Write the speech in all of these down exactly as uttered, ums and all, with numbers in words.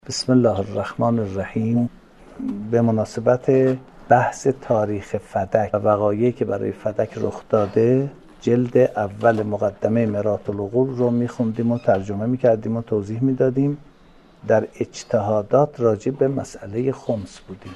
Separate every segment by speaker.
Speaker 1: بسم الله الرحمن الرحیم. به مناسبت بحث تاریخ فدک و وقایعی که برای فدک رخ داده، جلد اول مقدمه مرآة العقول رو میخوندیم و ترجمه میکردیم و توضیح میدادیم. در اجتهادات راجع به مسئله خمس بودیم،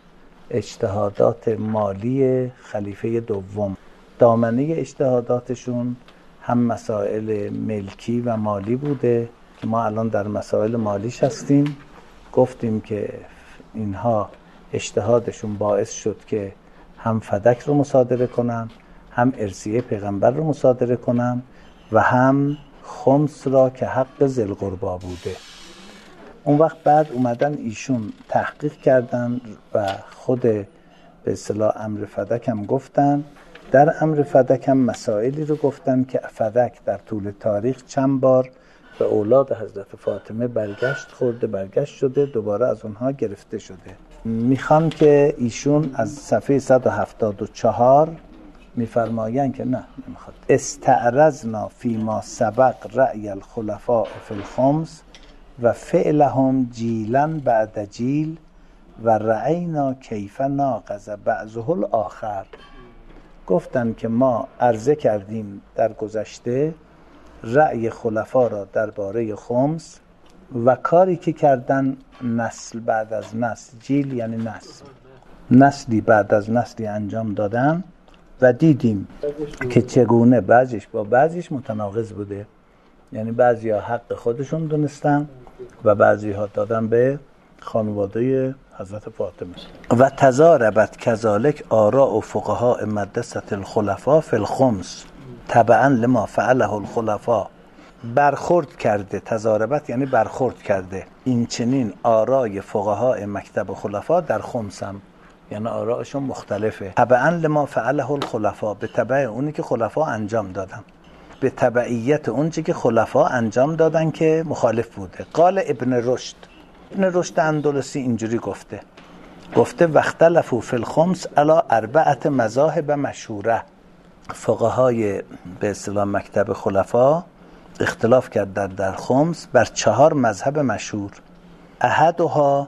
Speaker 1: اجتهادات مالی خلیفه دوم. دامنه اجتهاداتشون هم مسائل ملکی و مالی بوده که ما الان در مسائل مالیش هستیم. گفتیم که اینها اجتهادشون باعث شد که هم فدک رو مصادره کنن، هم ارثیه پیغمبر رو مصادره کنن و هم خمس را که حق ذی القربی بوده. اون وقت بعد اومدن ایشون تحقیق کردن و خود به اصطلاح امر فدک هم گفتن. در امر فدک هم مسائلی رو گفتن که فدک در طول تاریخ چند بار به اولاد حضرت فاطمه برگشت خورده، برگشت شده، دوباره از اونها گرفته شده. میخوان که ایشون از صفحه صد و هفتاد و چهار میفرمایند که نه نمیخواد. استعرضنا فیما سبق رأی الخلفاء فی الخمس و فعلهم جیلا بعد جیل و رأینا کیف ناقض بعضه الاخر. گفتن که ما عرضه کردیم در گذشته رأی خلفا را درباره خمس و کاری که کردن نسل بعد از نسل، جیل یعنی نسل، نسلی بعد از نسلی انجام دادن و دیدیم که چگونه بعضیش با بعضیش متناقض بوده. یعنی بعضی ها حق خودشون دونستن و بعضی ها دادن به خانواده حضرت فاطمه. و تضاربت کذالک آراء فقهاء مدرسة الخلفاء فی الخمس تبعا لما فعله الخلفاء. برخورد کرده، تضاربت یعنی برخورد کرده، این چنین آرای فقهای مکتب خلفا در خمس هم، یعنی آرایشون مختلفه. تبعا لما فعله الخلفاء، به تبع اونی که خلفا انجام دادن، به تبعیت اونچه که خلفا انجام دادن که مخالف بوده. قال ابن رشد، ابن رشد اندلسی اینجوری گفته گفته واختلفوا فی الخمس علی اربعه مذاهب مشهوره. فقهای به اصطلاح مکتب خلفا اختلاف کرد در در خمس بر چهار مذهب مشهور. احدها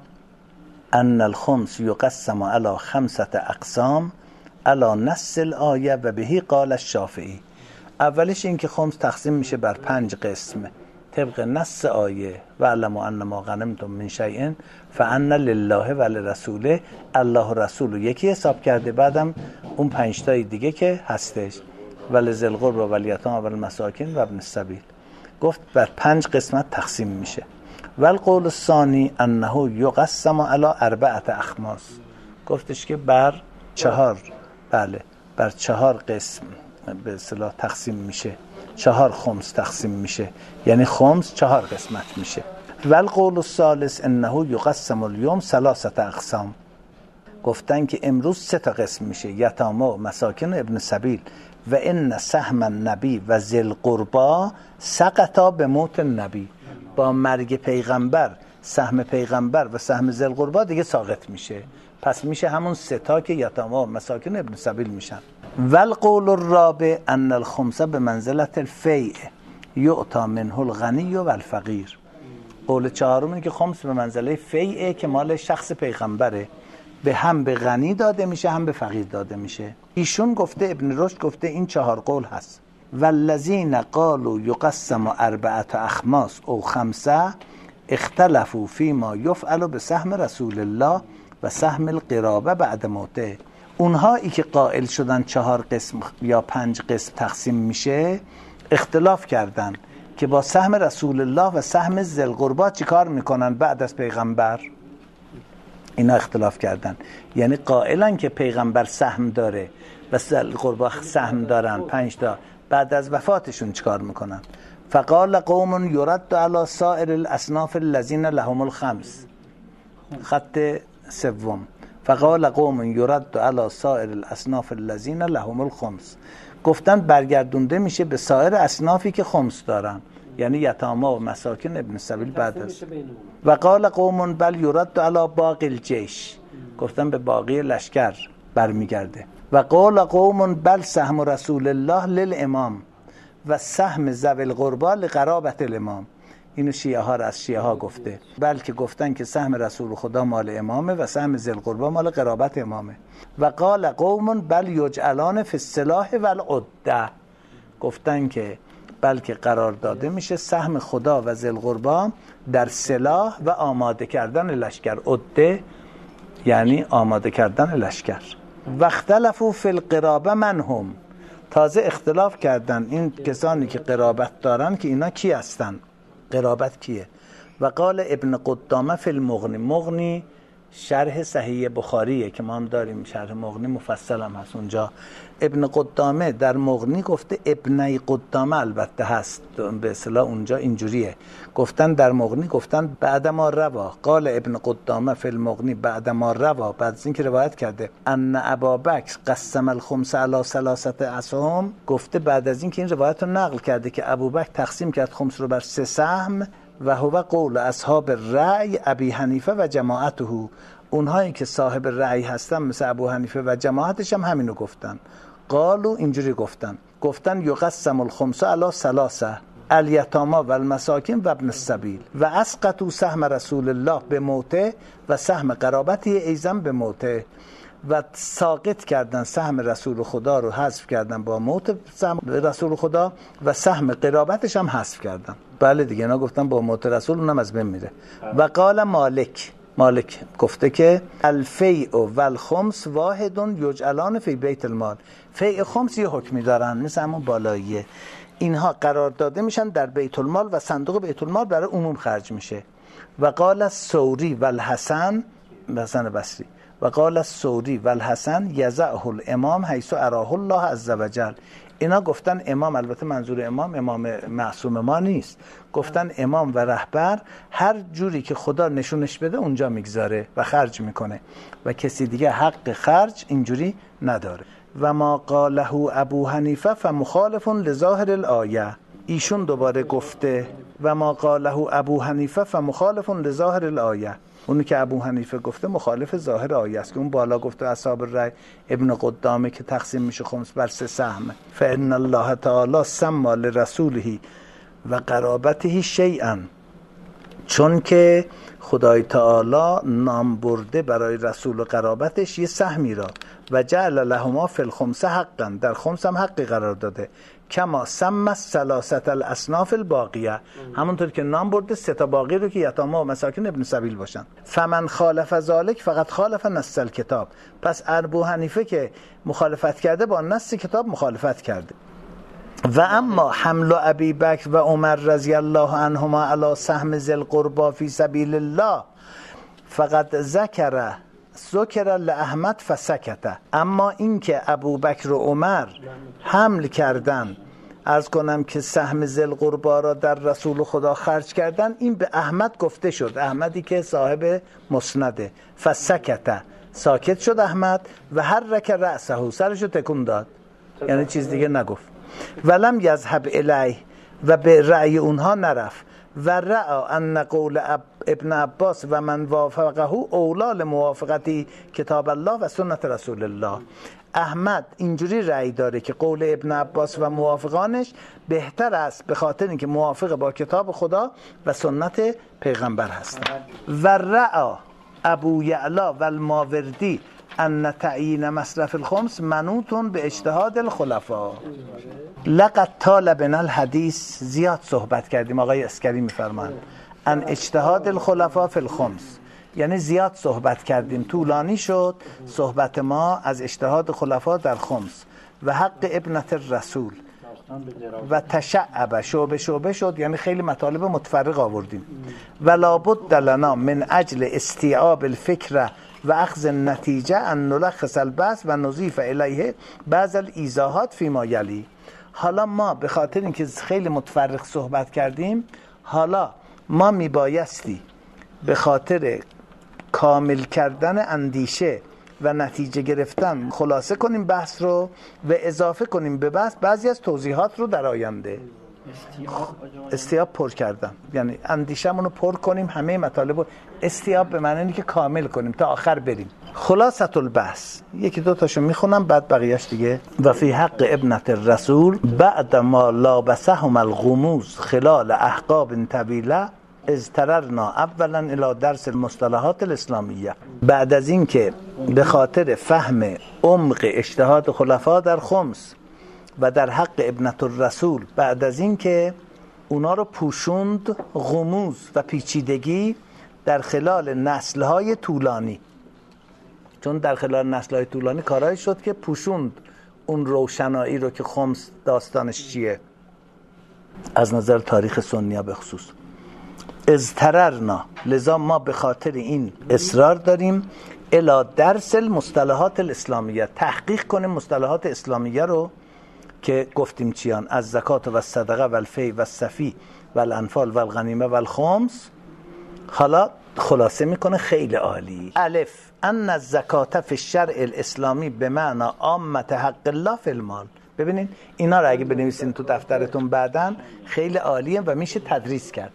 Speaker 1: ان الخمس یقسم علی خمسه اقسام علی نص الآیه و بهی قال الشافعی. اولش این که خمس تقسیم میشه بر پنج قسم طبق نص آیه و علموا ان ما غنمتم من شیء فان لله و لرسوله. الله و رسول یکی حساب کرده، بعدم اون پنج تای دیگه که هستش ولذی القربی و الیتامی و المساکین و ابن السبیل. گفت بر پنج قسمت تقسیم میشه. و القول الثانی انه یقسم علی اربعه اخماس. گفتش که بر چهار، بله بر چهار قسم به اصطلاح تقسیم میشه، چهار خمس تقسیم میشه، یعنی خمس چهار قسمت میشه. و القول الثالث انه یقسم اليوم ثلاثه اقسام. گفتن که امروز سه تا قسم میشه، یتامى و مساکین و ابن سبیل. و ان سهم النبی و ذی القربی سقطا به موت النبی. با مرگ پیغمبر سهم پیغمبر و سهم ذی القربی دیگه ساقط میشه، پس میشه همون سه تا که یتامى و مساکین و ابن سبیل میشن. و القول الرابع ان الخمس بمنزله الفیء یعطى منه الغنی و الفقیر. قول چهارم اینه که خمس به منزله فیعه که مال شخص پیغمبره، به هم به غنی داده میشه هم به فقیر داده میشه. ایشون گفته، ابن رشد گفته این چهار قول هست. والذین قالوا یقسم اربعه اخماس او خمسه اختلفوا فيما يفعل بسهم رسول الله و سهم القرابه بعد موته. اونهایی که قائل شدن چهار قسم یا پنج قسم تقسیم میشه اختلاف کردن که با سهم رسول الله و سهم ذی القربی چی کار میکنن بعد از پیغمبر. اینا اختلاف کردن، یعنی قائلن که پیغمبر سهم داره و ذی القربی سهم دارن پنج تا، بعد از وفاتشون چی کار میکنن. فقال قوم يرد على سائر الاصناف الذين لهم الخمس. خط سوم فقال قوم يرد على سائر الاصناف الذين لهم الخمس. گفتن برگردونده میشه به سایر اصنافی که خمس دارن، یعنی یتامى و مساکین ابن سبیل بعد از. و قال قوم بل يرد على باقی الجيش. گفتن به باقی لشکر برمیگرده. و قال قوم بل سهم رسول الله للامام و سهم ذوی القربی لقرابة الامام. اینو شیعه ها را از شیعه ها گفته، بلکه گفتن که سهم رسول خدا مال امامه و سهم ذی القربی مال قرابت امامه. و قال قوم بل یجعلان فی السلاح والعده، گفتن که بلکه قرار داده میشه سهم خدا و ذی القربی در سلاح و آماده کردن لشکر. عده یعنی آماده کردن لشکر. و اختلفوا فی القرابه من هم، تازه اختلاف کردن این کسانی که قرابت دارن که اینا کی هستن، قرابت کیه. و قال ابن قدامه فی المغنی، مغنی شرح صحیح بخاریه که ما هم داریم، شرح مغنی مفصل هم هست اونجا. ابن قدامه در مغنی گفته، ابنی قدامه البته هست به اصطلاح اونجا اینجوریه، گفتن در مغنی گفتن بعد ما روا، قال ابن قدامه فی المغنی بعد ما روا، بعد از این که روایت کرده ان ابابکر قسم الخمس علی ثلاثه اسهم، گفته بعد از این که این روایت رو نقل کرده که ابوبکر تقسیم کرد خمس رو بر سه سهم، و هو قول اصحاب الرأی ابی حنیفه و جماعته، اونهایی که صاحب رأی هستن مثل ابو حنیفه و جماعتش هم همینو گفتن. قالو اینجوری گفتن، گفتن یقسم الخمس علی ثلاثه الیتاما و المساکین و ابن السبیل و اسقطوا سهم رسول الله به موته و سهم قرابتی ایزن به موته، و ساقط کردن سهم رسول خدا رو حذف کردن با موت سهم رسول خدا و سهم قرابتش هم حذف کردن. بله دیگه اینا گفتن با موت رسول اونم از بین میره. و قال مالک، مالک گفته که الفیء و الخمس واحد یجعلان فی بیت المال، فیء خمس یه حکمی دارن مثل همون بالاییه، اینها قرار داده میشن در بیت المال و صندوق بیت المال برای عموم خرج میشه. و قال الثوری و الحسن، حسن بصری، و قال الثوری و الحسن یضعه الامام حیث اراه الله عز وجل، اینا گفتن امام، البته منظور امام امام معصوم ما نیست، گفتن امام و رهبر هر جوری که خدا نشونش بده اونجا میگذاره و خرج میکنه و کسی دیگه حق خرج اینجوری نداره. و ما قاله ابو حنیفه فمخالف لظاهر الآیه، ایشون دوباره گفته و ما قاله ابو حنیفه فمخالف لظاهر الآیه، اونی که ابو حنیفه گفته مخالف ظاهر آیه است که اون بالا گفته اصحاب الرأی ابن قدامه که تقسیم میشه خمس بر سه سهم. فان الله تعالی سما لرسوله و قرابته شیئا، چون که خدای تعالی نام برده برای رسول و قرابتش یه سهمی را، و جعل لهما فی الخمس حقا، در خمس هم حقی قرار داده، کما سم الثلاثه الاصناف الباقیه، همونطور که نام برده سه تا باقی رو که یتاما و مساکین ابن سبیل باشن. فمن خالف ذلک فقط خالف نص الکتاب، پس ابو حنیفه که مخالفت کرده با نص کتاب مخالفت کرده. و اما حمل ابی بکر و عمر رضی الله عنهما علی سهم ذی القربی فی سبیل الله فقط ذکر ذکر لاحمد فسکت، اما اینکه ابو بکر و عمر حمل کردن، عرض کنم که سهم ذی القربی را در رسول خدا خرج کردن، این به احمد گفته شد، احمدی که صاحب مسنده، فسکت، ساکت شد احمد و حرک رأسه، سرشو تکون داد، یعنی چیز دیگه نگفت. ولم یذهب الیه، و به رأی اونها نرفت. و رأى ان قول ابن عباس و من وافقه اولا لموافقتی کتاب الله و سنت رسول الله، احمد اینجوری رأی داره که قول ابن عباس و موافقانش بهتر است به خاطر اینکه موافق با کتاب خدا و سنت پیغمبر هست. و رأى ابو یعلا و الماوردی ان تعیین مصرف الخمس منوط به اجتهاد الخلفاء. لقد طال بنا الحدیث، زیاد صحبت کردیم، آقای اسکری میفرمان ان اجتهاد الخلفاء فی الخمس، یعنی زیاد صحبت کردیم، طولانی شد صحبت ما از اجتهاد خلفا در خمس و حق ابنت الرسول و تشعب، شعبه شعبه شد، یعنی خیلی مطالب متفرق آوردیم. و لابد لنا من اجل استیعاب الفکر و اخذ النتیجه ان نلخص البحث و نضیف الیه بعض الایضاحات فیما یلی. حالا ما به خاطر اینکه خیلی متفرق صحبت کردیم، حالا ما میبایستی به خاطر کامل کردن اندیشه و نتیجه گرفتن خلاصه کنیم بحث رو و اضافه کنیم به بحث بعضی از توضیحات رو در آینده. استیاب پر کردن، یعنی اندیشمون رو پر کنیم، همه مطالب رو استیاب به معنی اینه که کامل کنیم تا آخر بریم. خلاصة البحث یکی دو تاشو میخونم بعد بقیهش دیگه. و فی حق ابنة الرسول بعد ما لابسهم الغموز خلال احقاب طویله اضطررنا اولا الى درس المصطلحات الاسلامیه. بعد از این که به خاطر فهم عمق اجتهاد خلفا در خمس و در حق ابنة الرسول، بعد از این که اونا رو پوشوند غموز و پیچیدگی در خلال نسل‌های طولانی، چون در خلال نسل‌های طولانی کارایی شد که پوشوند اون روشنایی رو که خمس داستانش چیه از نظر تاریخ سنی‌ها به خصوص. اضطررنا، لذا ما به خاطر این اصرار داریم الی درس المصطلحات الاسلامیه، تحقیق کنیم مصطلحات اسلامیه رو که گفتیم چیان، از زکات و صدقه و الفی و الصفی و الانفال و الغنیمه و الخمس. حالا خلاصه میکنه خیلی عالی. الف ان الزکات فی الشرع الاسلامی به معنی عامه حق الله فی المال. ببینین اینا رو اگه بنویسین تو دفترتون بعدن خیلی عالیه و میشه تدریس کرد.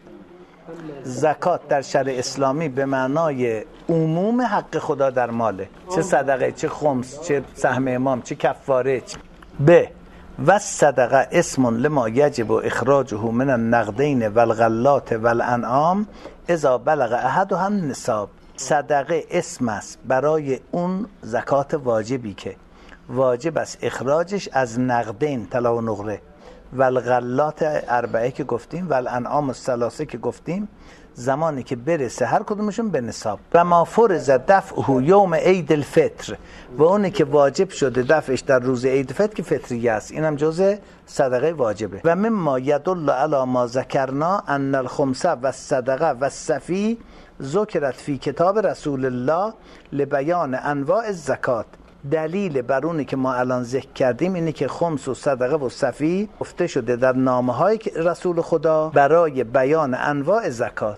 Speaker 1: زکات در شرع اسلامی به معنای عموم حق خدا در ماله، چه صدقه، چه خمس، چه سهم امام، چه کفاره. چه ب و صدقه اسم لما یجب اخراجه من النقدین و الغلات و الانعام اذا بلغ احدها النصاب. صدقه اسم است برای اون زکات واجبی که واجب است اخراجش از نقدین، طلا و نقره، و الغلات اربعه که گفتیم و الانعام الثلاثه که گفتیم، زمانی که برسه هر کدومشون به نصاب. و ما فرض دفعه یوم عید الفطر، و اونی که واجب شده دفعش در روز عید الفطر که فطریه است، اینم جزء صدقه واجبه. و مما یدل علی ما ذکرنا ان الخمسه و الصدقه و الصفی ذکرت فی کتاب رسول الله لبیان انواع الزکات. دلیل بر اونی که ما الان ذکر کردیم اینه که خمس و صدقه و صفی گفته شده در نامه‌های رسول خدا برای بیان انواع زکات.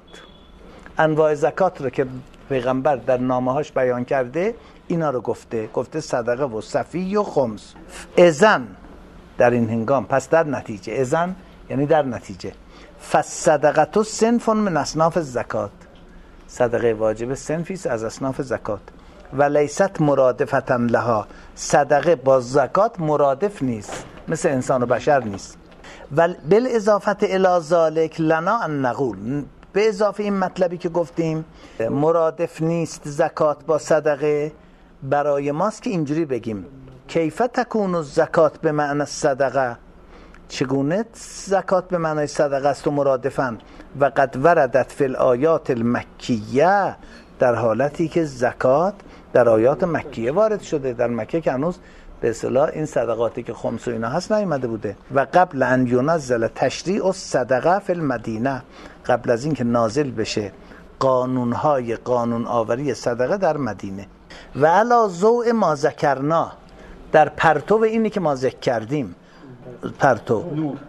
Speaker 1: انواع زکات رو که پیغمبر در نامه‌هاش بیان کرده اینا رو گفته، گفته صدقه و صفی و خمس. اذن در این هنگام، پس در نتیجه، اذن یعنی در نتیجه، فالصدقه صنف من اصناف الزکات، صدقه واجب صنفی است از اصناف زکات. و لیست مرادفتا لها، صدقه با زکات مرادف نیست، مثل انسان و بشر نیست. و بالاضافه الی ذلک لنا ان نقول، به اضافه این مطلبی که گفتیم مرادف نیست زکات با صدقه، برای ماست که اینجوری بگیم کیف تکون الزکات به معنی الصدقه، چگونه زکات به معنای صدقه است و مرادفن. و قد وردت فی الآیات المکیه، در حالتی که زکات در آیات مکیه وارد شده، در مکه که هنوز به اصطلاح این صدقاتی که خمس و اینا هست نیامده بوده. و قبل ان ینزل تشریع الصدقه فی المدینه، قبل از این که نازل بشه قانونهای قانون آوری صدقه در مدینه. و علی ضوء ما ذکرنا، در پرتو اینی که ما ذکر کردیم، پرتو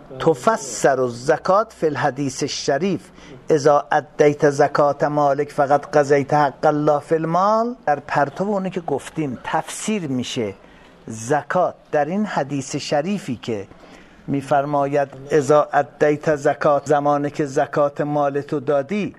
Speaker 1: تفسر الزکات فی الحدیث الشریف اذا ادیت زکات مالک فقط قضیت حق الله فی المال، در پرتو اونی که گفتیم تفسیر میشه زکات در این حدیث شریفی که میفرماید اذا ادیت زکات، زمانی که زکات مالتو دادی،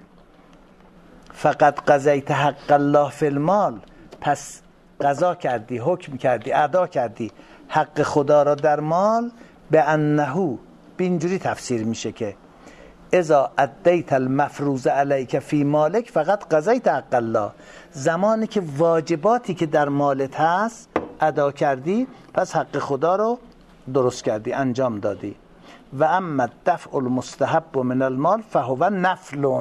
Speaker 1: فقط قضیت حق الله فی المال، پس قضا کردی، حکم کردی، ادا کردی حق خدا را در مال. به انهو، به اینجوری تفسیر میشه که اذا ادیت المفروض علیک فی مالک فقط قضیت حق الله، زمانی که واجباتی که در مالت هست ادا کردی، پس حق خدا رو درست کردی، انجام دادی. و اما دفع المستحب من المال فهو نفل،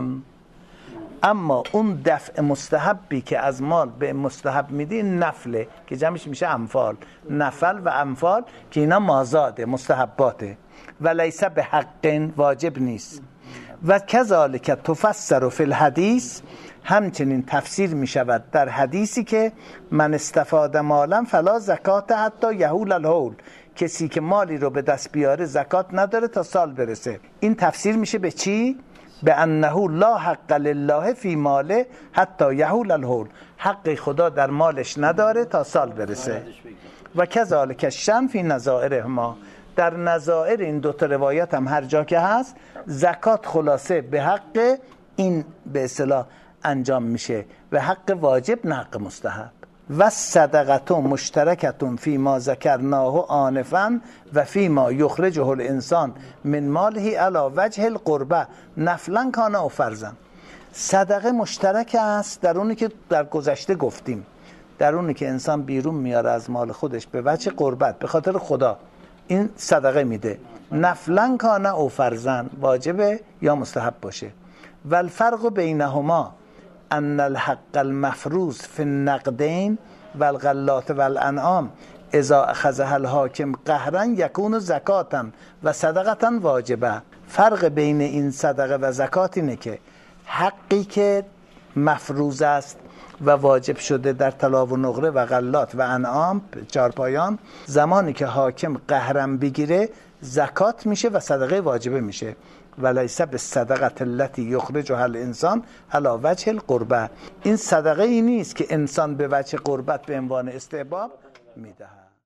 Speaker 1: اما اون دفع مستحبی که از مال به مستحب میدی نفله، که جمعش میشه انفال، نفل و انفال که اینا مازاده، مستحباته. و لیس به حق، واجب نیست. و کذالک تفسر فی الحدیث، همچنین تفسیر میشود در حدیثی که من استفاد مالا فلا زکات حتی یحول الحول، کسی که مالی رو به دست بیاره زکات نداره تا سال برسه. این تفسیر میشه به چی؟ به انه لا حق لله فی ماله حتی یحول الحول، حق خدا در مالش نداره تا سال برسه. و کذالک الشأن فی نظائرهما، در نظائر این دوتا روایت هم هر جا که هست زکات خلاصه به حق این به اصطلاح انجام میشه، به حق واجب نه حق مستحب. و صدقتون مشترکتون فی ما ذکرناه آنفا و فی ما یخرجه الانسان من ماله علی وجه القربه نفلا کان او فرضا. صدقه مشترک است در اونی که در گذشته گفتیم، در اونی که انسان بیرون میاره از مال خودش به وجه قربت، به خاطر خدا این صدقه میده، نفلا کان او فرضا، واجبه یا مستحب باشه. و الفرق بینهما ان الحق المفروض فی النقدین و الغلات و الانعام اذا اخذها الحاکم قهرا یکون زکاتا و صدقتا واجبه. فرق بین این صدقه و زکات اینه که حقی که مفروض است و واجب شده در طلا و نقره و غلات و انعام چارپایان، زمانی که حاکم قهرم بگیره زکات میشه و صدقه واجبه میشه. ولیس بالصدقه التي یخرجها الانسان علی وجه القربه. این صدقه ای نیست که انسان به وجه قربت به عنوان استحباب میدهد.